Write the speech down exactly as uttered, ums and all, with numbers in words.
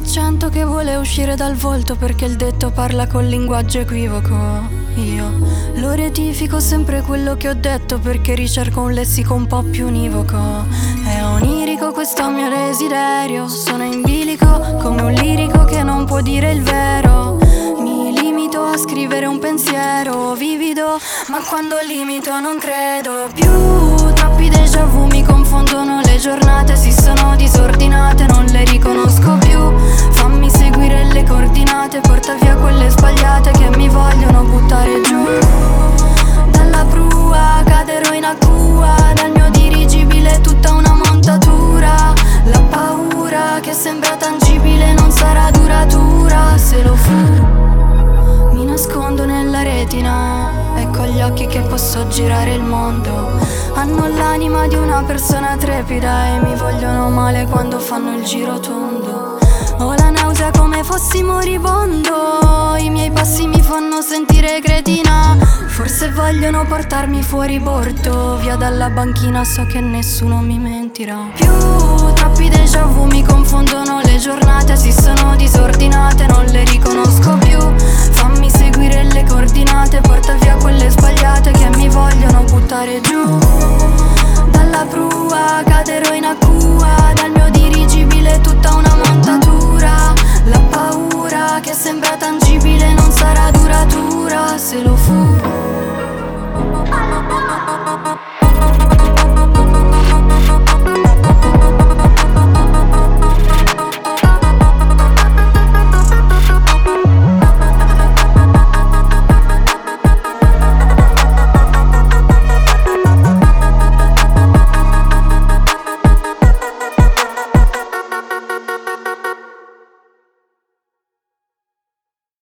l'accento che vuole uscire dal volto perché il detto parla col linguaggio equivoco. Io lo rettifico sempre quello che ho detto perché ricerco un lessico un po' più univoco. È onirico questo mio desiderio, sono in bilico come un lirico che non può dire il vero. Mi limito a scrivere un pensiero vivido, ma quando limito non credo più. Troppi déjà vu mi confondono le giornate, si sono disordinate, non le riconosco più. Fammi seguire le coordinate, porta via quelle sbagliate che mi vogliono buttare giù. Dalla prua caderò in acqua, dal mio dirigibile tutta una montatura. La paura che sembra tangibile non sarà duratura. Se lo fu, mi nascondo nella retina e con gli occhi che posso girare il mondo. Hanno l'anima di una persona trepida e mi vogliono male quando fanno il giro tondo. Ho la nausea come fossi moribondo, i miei passi mi fanno sentire cretina. Forse vogliono portarmi fuori bordo, via dalla banchina, so che nessuno mi mentirà più. Troppi déjà vu mi confondono le giornate, si sono disordinate, non le riconosco più. Fammi seguire le coordinate, porta via quelle sbagliate che mi vogliono buttare giù. Dalla prua caderò